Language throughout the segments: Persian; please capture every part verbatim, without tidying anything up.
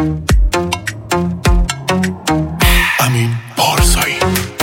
امین پارسایی.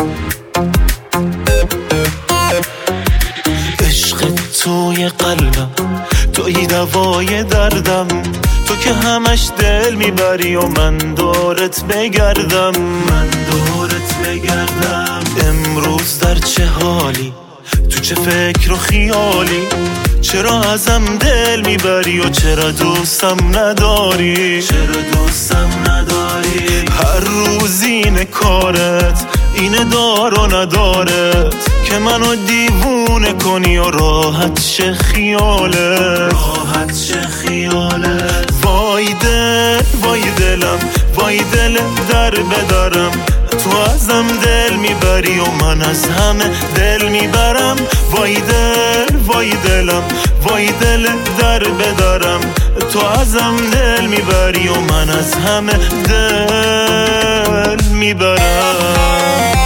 عشق توی قلبم، توی دوای دردم، تو که همش دل میبری و من دورت بگردم، من دورت بگردم. امروز در چه حالی، تو چه فکر و خیالی، چرا ازم دل میبری و چرا دوستم نداری، چرا دوستم نداری. هر روز اینه کارت، اینه دار و ندارت که منو دیوونه کنی و راحت شه خیالت، راحت شه خیالت. وای دل وای دلم، وای دل در بدارم، تو ازم دل میبری و من از همه دل میبرم. وای دل وای دلم، وای دل در بدارم، تو ازم دل میبری و من از همه دل میبرم.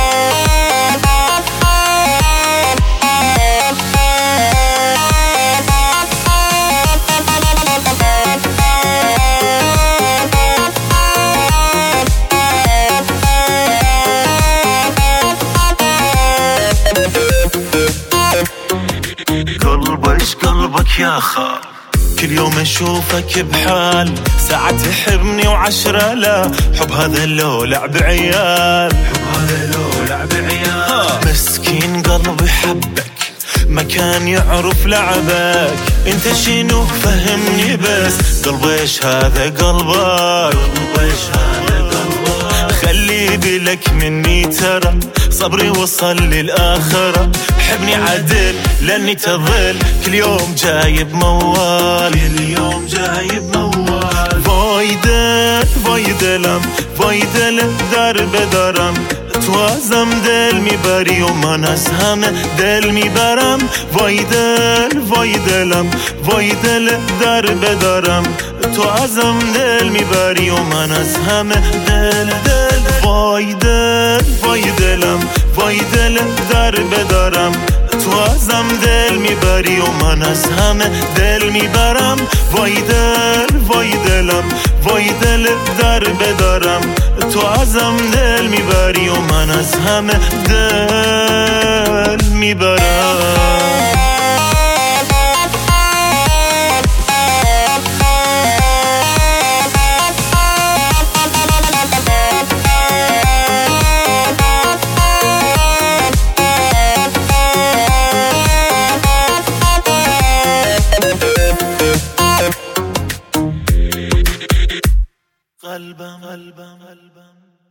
قلبك قلبك يا خال، كل يوم اشوفك بحال، ساعة تحبني وعشرة لا. حب هذا لو لعب عيال، حب هذا لو لعب عيال. مسكين قلبي حبك، ما كان يعرف لعبك، انت شنو فهمني بس. قلبي ايش هذا قلبك، قلبي ايش هذا قلبك. خلي بالك مني ترى، صبري وصل للآخرة. حبني عدل لاني تظل، كل يوم جايب موال، كل يوم جايب موال. وای دل وای دلم، وای دل در بدارم، تو ازم دل میبری و من از همه دل میبرم. وای دل وای دلم، وای دل در بدارم، تو ازم دل میبری و من از همه دل دل. وای دل وای دلم، وای دل در بدارم، تو ازم دل میبری و من از همه دل میبرم. وای دل وای دلم، وای دل در بدارم، تو ازم دل میبری و من از همه دل میبرم. قلبم قلبم قلبم